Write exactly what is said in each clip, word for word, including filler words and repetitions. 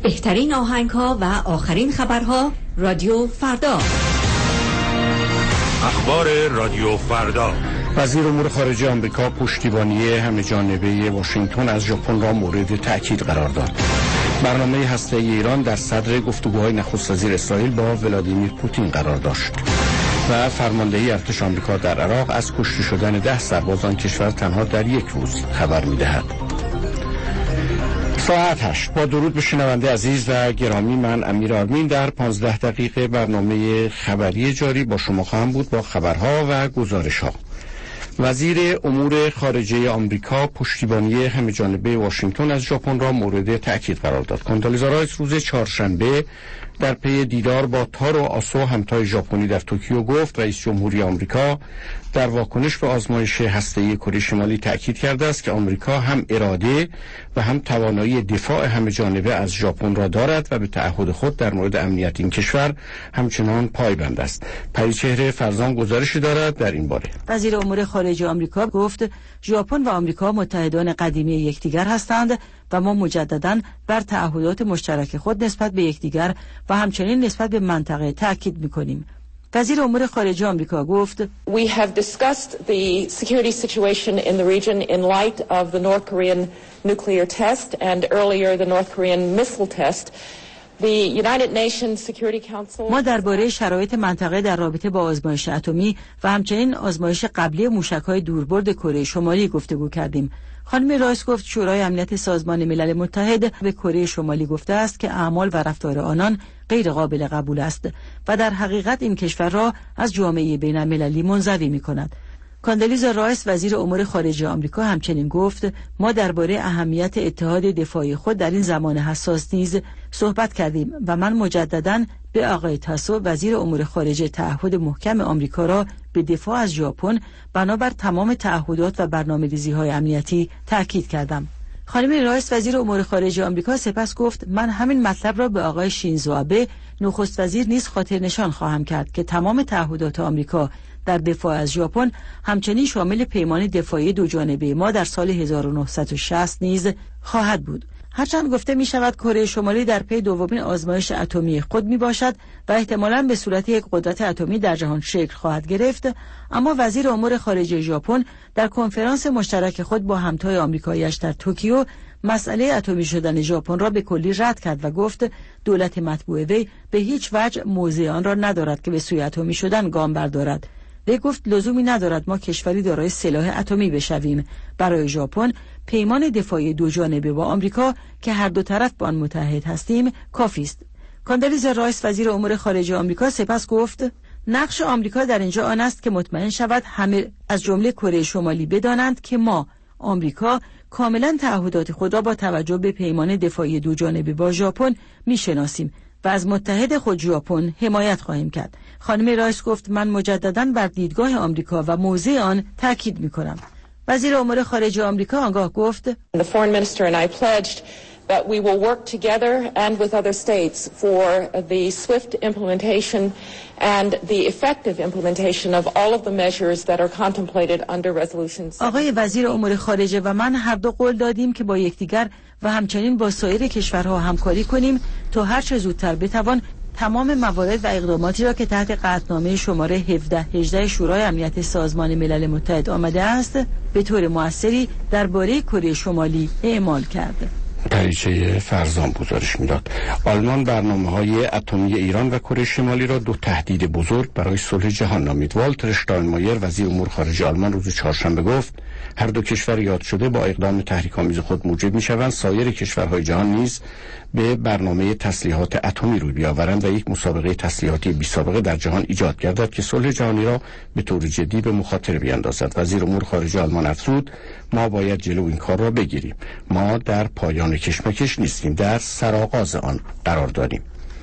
بهترین آهنگ‌ها و آخرین خبرها رادیو فردا. اخبار رادیو فردا. وزیر امور خارجه آمریکا پشتیبانی همه‌جانبه واشنگتن از ژاپن را مورد تأکید قرار داد. برنامه هسته‌ای ایران در صدر گفتگوهای نخست وزیر اسرائیل با ولادیمیر پوتین قرار داشت. و فرماندهی ارتش آمریکا در عراق از کشته شدن ده سرباز آن کشور تنها در یک روز خبر می‌دهد. ساعت هشت. با درود به شنونده عزیز و گرامی، من امیر آرمین در پانزده دقیقه برنامه خبری جاری با شما خواهم بود با خبرها و گزارش‌ها. وزیر امور خارجه آمریکا پشتیبانی همه‌جانبه واشنگتن از ژاپن را مورد تأکید قرار داد. کاندالیزا رایس روز چهارشنبه در پی دیدار با تارو آسو همتای ژاپنی در توکیو گفت رئیس جمهوری آمریکا در واکنش به آزمایش هسته‌ای کره شمالی تأکید کرده است که آمریکا هم اراده و هم توانایی دفاع همه‌جانبه از ژاپن را دارد و به تعهد خود در مورد امنیت این کشور همچنان پایبند است. پریچهره فرزان گزارشی دارد در این باره. وزیر امور خارجه آمریکا گفت ژاپن و آمریکا متحدان قدیمی یکدیگر هستند و ما مجدداً بر تعهدات مشترک خود نسبت به یکدیگر و همچنین نسبت به منطقه تأکید می‌کنیم. وزیر امور خارجه آمریکا گفت We have discussed the security situation in the region in light of the North Korean nuclear test and earlier the North Korean missile test. The United Nations Security Council ما درباره شرایط منطقه در رابطه با آزمایش اتمی و همچنین آزمایش قبلی موشک‌های دوربرد کره شمالی گفتگو کردیم. خانم رایس گفت شورای امنیت سازمان ملل متحد به کره شمالی گفته است که اعمال و رفتار آنان غیر قابل قبول است و در حقیقت این کشور را از جامعه بین المللی منزوی می‌کند. کاندالیزا رایس وزیر امور خارجه آمریکا همچنین گفت ما درباره اهمیت اتحاد دفاعی خود در این زمان حساس نیز صحبت کردیم و من مجدداً به آقای تاسو وزیر امور خارجه تعهد محکم آمریکا را به دفاع از ژاپن بنابر تمام تعهدات و برنامه‌ریزی‌های امنیتی تاکید کردم. خانم رایس وزیر امور خارجه آمریکا سپس گفت من همین مطلب را به آقای شینزو آبه نخست وزیر نیز خاطر نشان خواهم کرد که تمام تعهدات آمریکا در دفاع از ژاپن همچنین شامل پیمان دفاعی دو جانبه ما در سال هزار و نهصد و شصت نیز خواهد بود. هرچند گفته می شود کره شمالی در پی دومین آزمایش اتمی خود می باشد و احتمالاً به صورت یک قدرت اتمی در جهان شکل خواهد گرفت، اما وزیر امور خارجه ژاپن در کنفرانس مشترک خود با همتای آمریکایی‌اش در توکیو مسئله اتمی شدن ژاپن را به کلی رد کرد و گفت دولت مطبوع وی به هیچ وجه موضع آن را ندارد که به سوی اتمی شدن گام بردارد. وی گفت لزومی ندارد ما کشوری دارای سلاح اتمی بشویم. برای ژاپن پیمان دفاعی دو جانبه با آمریکا که هر دو طرف با آن متحد هستیم کافی است. کاندالیزا رایس وزیر امور خارجه آمریکا سپس گفت نقش آمریکا در اینجا آن است که مطمئن شود همه از جمله کره شمالی بدانند که ما آمریکا کاملا تعهدات خود را با توجه به پیمان دفاعی دو جانبه با ژاپن میشناسیم و از متحد خود ژاپن حمایت خواهیم کرد. خانم رایس گفت من مجدداً بر دیدگاه آمریکا و موضع آن تاکید می‌کنم. وزیر امور خارجه آمریکا آنگاه گفت The foreign minister and I pledged that we will work together and with other states for the swift implementation and the effective implementation of all of the measures that are contemplated under resolution. آقای وزیر امور خارجه و من هر دو قول دادیم که با یکدیگر و همچنین با سایر کشورها همکاری کنیم تا هر چه زودتر بتوان تمام موارد و اقداماتی را که تحت قطعنامه شماره هفده هجده شورای امنیت سازمان ملل متحد آمده است به طور موثری درباره کره شمالی اعمال کرد. پریچه فرزان گزارش میداد. آلمان برنامه‌های اتمی ایران و کره شمالی را دو تهدید بزرگ برای صلح جهان نامید. والتر شتاینمایر وزیر امور خارجه آلمان روز چهارشنبه گفت هر دو کشور یاد شده با اقدام تحریک‌آمیز خود موجب می‌شوند سایر کشورهای جهان نیز به برنامه تسلیحات اتمی روی بیاورند و یک مسابقه تسلیحاتی بی‌سابقه در جهان ایجاد گردد که صلح جهانی را به طور جدی به مخاطره بیاندازد. وزیر امور خارجه آلمان افزود ما باید جلو این کار را بگیریم. ما در پایان کشمکش نیستیم، در سرآغاز آن قرار داریم.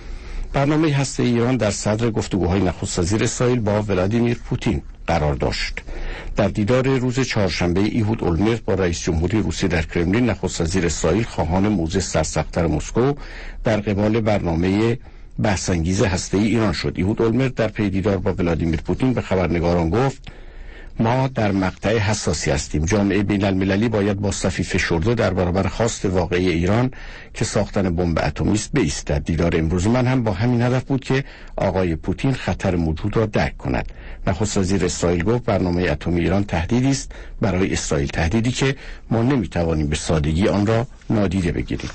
برنامه هسته ایران در صدر گفتگوهای نخست وزیر اسرائیل با ولادیمیر پوتین قرار داشت. در دیدار روز چهارشنبه ایهود اولمرت با رئیس جمهوری روسیه در کرملین، نخست وزیر اسرائیل خواهان موضع سرسخت‌تر مسکو در قبال برنامه بحث‌انگیز هسته‌ای ایران شد. ایهود اولمرت در پی دیدار با ولادیمیر پوتین به خبرنگاران گفت ما در مقطع حساسی هستیم. جامعه بین المللی باید با صفی فشرده در برابر خواست واقعی ایران که ساختن بمب اتمی است بایستد. دیدار امروز من هم با همین هدف بود که آقای پوتین خطر موجود را درک کند. نخست وزیر اسرائیل گفت برنامه اتمی ایران تهدیدی است برای اسرائیل، تهدیدی که ما نمیتوانیم به سادگی آن را نادیده بگیریم.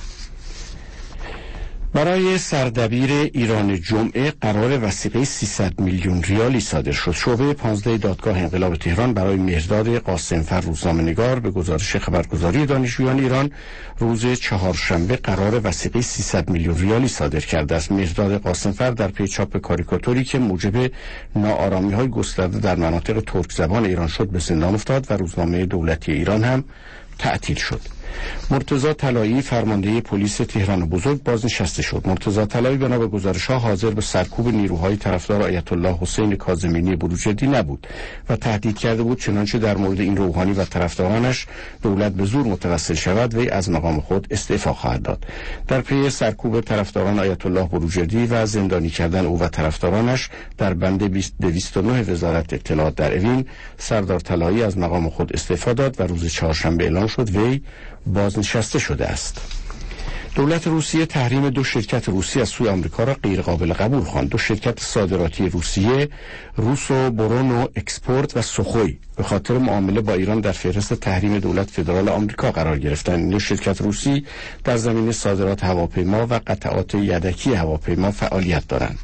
برای سردبیر ایران جمعه قرار وثیقه سیصد میلیون ریالی صادر شد. شعبه پانزده دادگاه انقلاب تهران برای مهرداد قاسمفر روزنامه‌نگار به گزارش خبرگزاری دانشجویان ایران روز چهارشنبه قرار وثیقه سیصد میلیون ریالی صادر کرده است. مهرداد قاسمفر در پی چاپ کاریکاتوری که موجب ناآرامی‌های گسترده در مناطق ترک زبان ایران شد به زندان افتاد و روزنامه دولتی ایران هم تعطیل شد. مرتضی طلایی فرمانده پلیس تهران بزرگ بازنشسته شد. مرتضی طلایی بنا به گزارش‌ها حاضر به سرکوب نیروهای طرفدار آیت الله حسین کاظمی بروجردی نبود و تهدید کرده بود چنانچه در مورد این روحانی و طرفدارانش دولت به زور متوسل شود وی از مقام خود استعفا خواهد داد. در پی سرکوب طرفداران آیت الله بروجردی و زندانی کردن او و طرفدارانش در بند دویست و نه وزارت اطلاعات در اوین، سردار طلایی از مقام خود استعفا داد و روز چهارشنبه اعلام شد وی بازنشسته شده است. دولت روسیه تحریم دو شرکت روسی از سوی آمریکا را غیر قابل قبول خواند. دو شرکت صادراتی روسیه، روسو برونو اکسپورت و سوخوی، به خاطر معامله با ایران در فهرست تحریم دولت فدرال آمریکا قرار گرفتند. این دو شرکت روسی در زمینه صادرات هواپیما و قطعات یدکی هواپیما فعالیت دارند.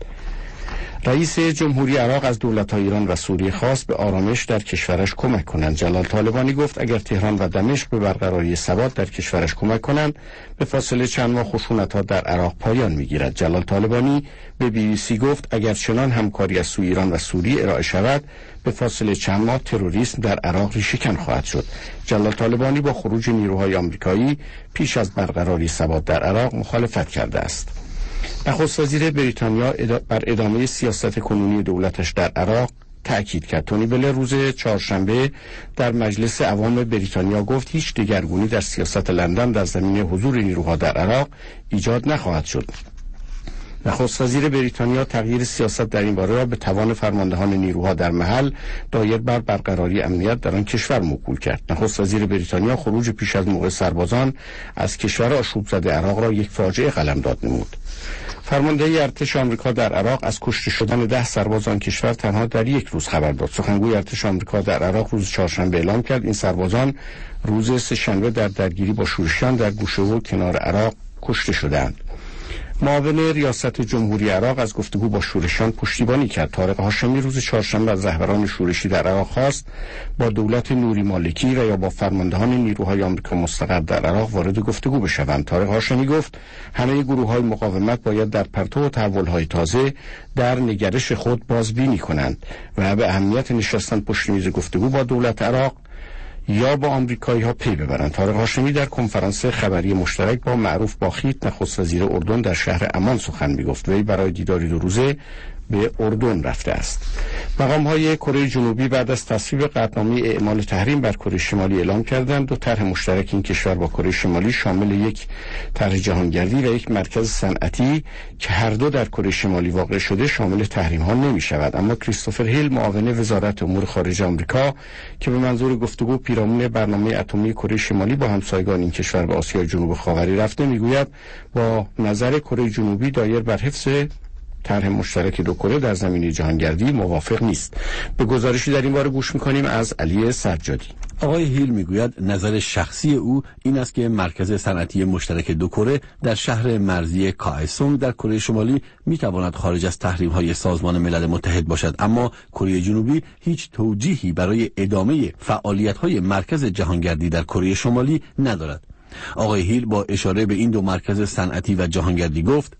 رئیس جمهوری عراق از دولت‌های ایران و سوریه خواست به آرامش در کشورش کمک کنند. جلال طالبانی گفت اگر تهران و دمشق به برقراری ثبات در کشورش کمک کنند به فاصله چند ماه خشونت‌ها در عراق پایان می‌گیرد. جلال طالبانی به بی بی سی گفت اگر چنان همکاری از سوی ایران و سوریه ارائه شود به فاصله چند ماه تروریسم در عراق ریشه‌کن خواهد شد. جلال طالبانی با خروج نیروهای آمریکایی پیش از برقراری ثبات در عراق مخالفت کرده است. نخست وزیر بریتانیا بر ادامه سیاست کنونی دولتش در عراق تأکید کرد. تونی بلر روز چهارشنبه در مجلس عوام بریتانیا گفت هیچ دگرگونی در سیاست لندن در زمینه حضور نیروها در عراق ایجاد نخواهد شد. نخست وزیر بریتانیا تغییر سیاست در این باره را به توان فرماندهان نیروها در محل دایر بر برقراری امنیت در آن کشور موکول کرد. نخست وزیر بریتانیا خروج پیش از موعد سربازان از کشور آشوب زده عراق را یک فاجعه قلمداد نمود. فرمانده ارتش آمریکا در عراق از کشته شدن ده سرباز آن کشور تنها در یک روز خبر داد. سخنگوی ارتش آمریکا در عراق روز چهارشنبه اعلام کرد این سربازان روز سه‌شنبه در درگیری با شورشیان در گوشه و کنار عراق کشته شدند. معاون ریاست جمهوری عراق از گفتگو با شورشیان پشتیبانی کرد. طارق هاشمی روز چهارشنبه از رهبران شورشی در عراق خواست با دولت نوری مالکی و یا با فرماندهان نیروهای آمریکا مستقر در عراق وارد گفتگو بشوند. طارق هاشمی گفت همه گروه‌های مقاومت باید در پرتو تحول‌های تازه در نگرش خود بازبینی کنند و به اهمیت نشستن پشت میز گفتگو با دولت عراق یا با آمریکایی ها پی ببرند. طارق هاشمی در کنفرانس خبری مشترک با معروف باخیت نخست وزیر اردن در شهر عمان سخن میگفت. وی برای دیداری دو روزه به اردن رفته است. مقام های کره جنوبی بعد از تصویب قطعنامه اعمال تحریم بر کره شمالی اعلام کردند دو طرح مشترک این کشور با کره شمالی شامل یک طرح جهانگردی و یک مرکز صنعتی که هر دو در کره شمالی واقع شده شامل تحریم ها نمی شود. اما کریستوفر هیل معاون وزارت امور خارجه آمریکا که به منظور گفتگو پیرامون برنامه اتمی کره شمالی با همسایگان این کشور به آسیای جنوب خاوری رفته میگوید با نظر کره جنوبی دایر بر حفظ طرح مشترک دو کره در زمینه جهانگردی موافق نیست. به گزارشی در این باره گوش می‌کنیم از علی سجادی. آقای هیل میگوید نظر شخصی او این است که مرکز صنعتی مشترک دو کره در شهر مرزی کائسونگ در کره شمالی میتواند خارج از تحریم‌های سازمان ملل متحد باشد، اما کره جنوبی هیچ توجیهی برای ادامه فعالیت‌های مرکز جهانگردی در کره شمالی ندارد. آقای هیل با اشاره به این دو مرکز صنعتی و جهانگردی گفت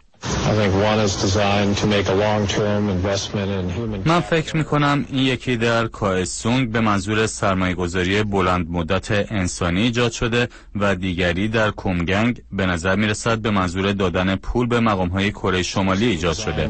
من فکر میکنم این یکی در کائسونگ به منظور سرمایه‌گذاری بلند مدت انسانی ایجاد شده و دیگری در کومگنگ به نظر میرسد به منظور دادن پول به مقام‌های کره شمالی ایجاد شده.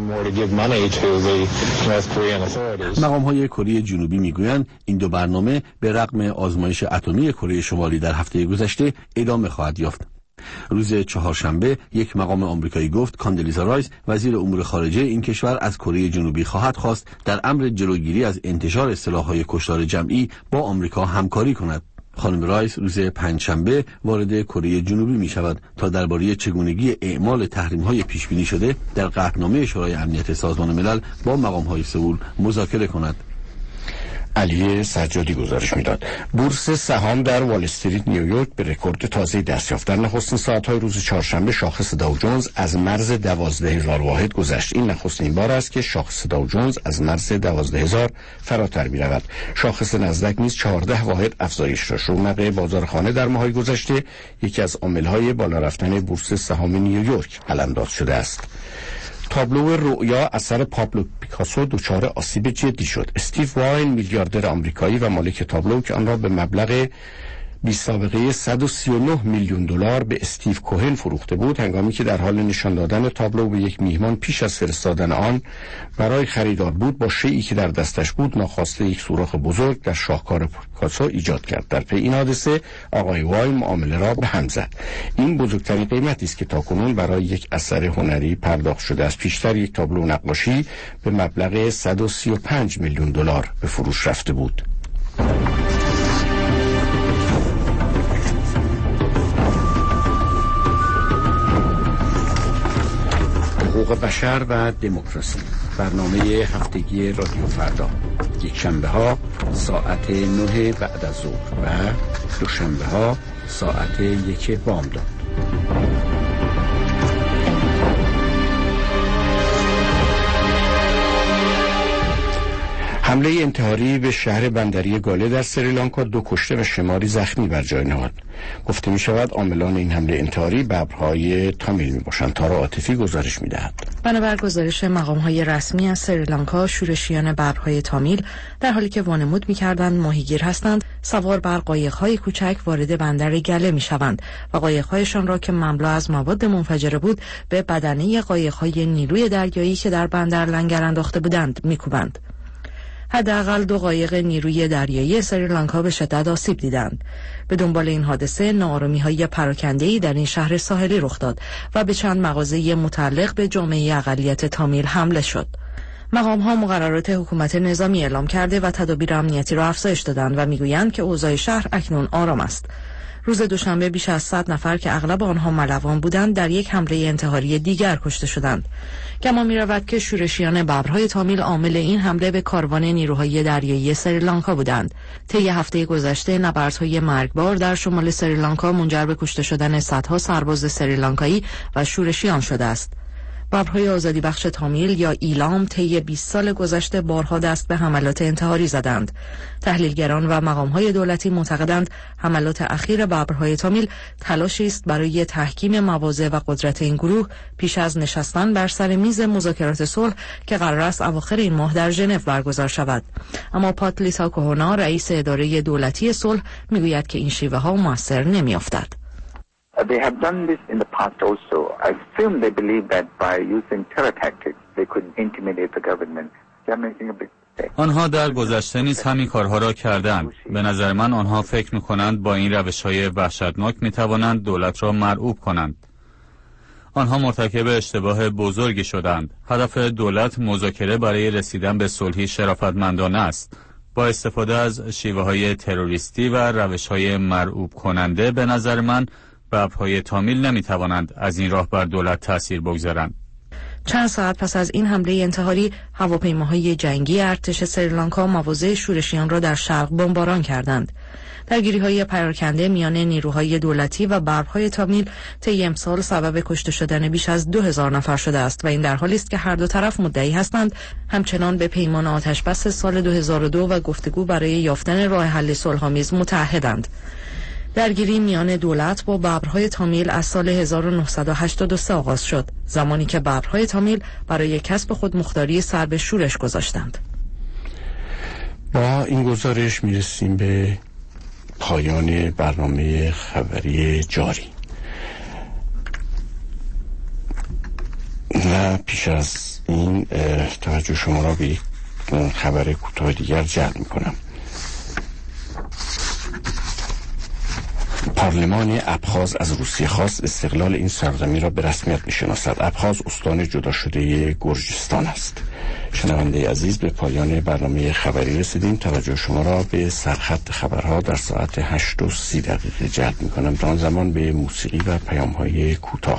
مقام‌های کره جنوبی میگویند این دو برنامه به رغم آزمایش اتمی کره شمالی در هفته گذشته ادامه خواهد یافت. روز چهارشنبه یک مقام آمریکایی گفت کاندلیزا رایس وزیر امور خارجه این کشور از کره جنوبی خواهد خواست در امر جلوگیری از انتشار سلاح‌های کشتار جمعی با آمریکا همکاری کند. خانم رایس روز پنجشنبه وارد کره جنوبی می شود تا درباره چگونگی اعمال تحریم‌های پیش بینی شده در قطعنامه شورای امنیت سازمان ملل با مقام‌های سئول مذاکره کند. علی سجادی گزارش میداد. بورس سهام در وال استریت نیویورک به رکورد تازه‌ای دست یافت. در نخستین ساعت‌های روز چهارشنبه شاخص داو جونز از مرز دوازده هزار واحد گذشت. این نخستین بار است که شاخص داو جونز از مرز دوازده هزار فراتر می‌رود. شاخص نزدک نیز چهارده واحد افزایش داشت. رونق بازار خانه در ماه‌های گذشته یکی از عامل‌های بالا رفتن بورس سهام نیویورک علمداد شده است. تابلو رؤیا اثر پابلو پیکاسو دچار آسیب جدی شد. استیو واین میلیاردر آمریکایی و مالک تابلو که آن را به مبلغ بی سابقه صد و سی و نه میلیون دلار به استیو کوهن فروخته بود، هنگامی که در حال نشان دادن تابلو به یک میهمان پیش از فرستادن آن برای خریدار بود، با شیئی که در دستش بود ناخواسته یک سوراخ بزرگ در شاهکار پیکاسو ایجاد کرد. در پی این حادثه آقای وای معامله را به هم زد. این بزرگترین قیمتی است که تاکنون برای یک اثر هنری پرداخت شده است. پیشتر یک تابلو نقاشی به مبلغ صد و سی و پنج میلیون دلار به فروش رفته بود. حقوق بشر و دموکراسی، برنامه هفتگی رادیو فردا، یک شنبه ها ساعت نه بعد از ظهر و دوشنبه ها ساعت یک بامداد. حمله انتحاری به شهر بندری گاله در سریلانکا دو کشته و شماری زخمی بر جای نهاد. گفته می شود عاملان این حمله انتحاری ببرهای تامیل می باشند. تارا عاطفی گزارش می دهد. بنابر گزارش مقام‌های رسمی از سریلانکا، شورشیان ببرهای تامیل در حالی که وانمود می‌کردند ماهیگیر هستند، سوار بر قایق‌های کوچک وارد بندر گله می‌شوند و قایق‌هایشان را که مملو از مواد منفجره بود به بدنه قایق‌های نیروی دریایی که در بندر لنگر انداخته بودند می‌کوبند. حداقل دو قایق نیروی دریایی سریلانکا به شدت آسیب دیدند. به دنبال این حادثه ناآرامی‌های پراکنده‌ای در این شهر ساحلی رخ داد و به چند مغازه متعلق به جامعه اقلیت تامیل حمله شد. مقام‌ها مقررات حکومت نظامی اعلام کرده و تدابیر امنیتی را افزایش دادند و می‌گویند که اوضاع شهر اکنون آرام است. روز دوشنبه بیش از صد نفر که اغلب آنها ملوان بودند در یک حمله انتحاری دیگر کشته شدند. گمان می‌رود که شورشیان ببرهای تامیل عامل این حمله به کاروان نیروهای دریایی سریلانکا بودند. طی هفته گذشته نبردهای مرگبار در شمال سریلانکا منجر به کشته شدن صدها سرباز سریلانکایی و شورشیان شده است. ببرهای آزادی بخش تامیل یا ایلام طی بیست سال گذشته بارها دست به حملات انتحاری زدند. تحلیلگران و مقام‌های دولتی معتقدند حملات اخیر ببرهای تامیل تلاشی است برای تحکیم مواضع و قدرت این گروه پیش از نشستن بر سر میز مذاکرات صلح که قرار است اواخر این ماه در ژنو برگزار شود. اما پاتلیسا کوهونا رئیس اداره دولتی صلح میگوید که این شیوه ها موثر نمیافتد. They have done this in the past also. I assume they believe that by using terror tactics they could intimidate the government. آنها در گذشته نیز همین کارها را کردند. به نظر من آنها فکر می‌کنند با این روش‌های وحشتناک می‌توانند دولت را مرعوب کنند. آنها مرتکب اشتباه بزرگی شدند. هدف دولت مذاکره برای رسیدن به صلحی شرافتمندانه است. با استفاده از شیوه‌های تروریستی و روش‌های مرعوب کننده به نظر من ببرهای تامیل نمی‌توانند از این راه بر دولت تأثیر بگذارند. چند ساعت پس از این حمله انتحاری، هواپیماهای جنگی ارتش سریلانکا مواضع شورشیان را در شرق بمباران کردند. درگیری‌های پراکنده میان نیروهای دولتی و ببرهای تامیل طی امسال سبب کشته شدن بیش از دو هزار نفر شده است و این در حالی است که هر دو طرف مدعی هستند همچنان به پیمان آتش‌بس سال دو هزار و دو و گفتگو برای یافتن راه حل صلح‌آمیز متعهدند. درگیری میان دولت با ببرهای تامیل از سال هزار و نهصد و هشتاد و سه آغاز شد، زمانی که ببرهای تامیل برای کسب خودمختاری سر به شورش گذاشتند. با این گزارش میرسیم به پایان برنامه خبری جاری و پیش از این توجه شما را به خبر کوتاه دیگر جلب میکنم. پارلمان ابخاز از روسیه خواست استقلال این سرزمین را به رسمیت بشناسد. ابخاز استان جدا شده گرجستان است. شنونده عزیز، به پایان برنامه خبری رسیدیم. توجه شما را به سرخط خبرها در ساعت هشت و سی دقیقه جلب می کنم. در آن زمان به موسیقی و پیام‌های کوتاه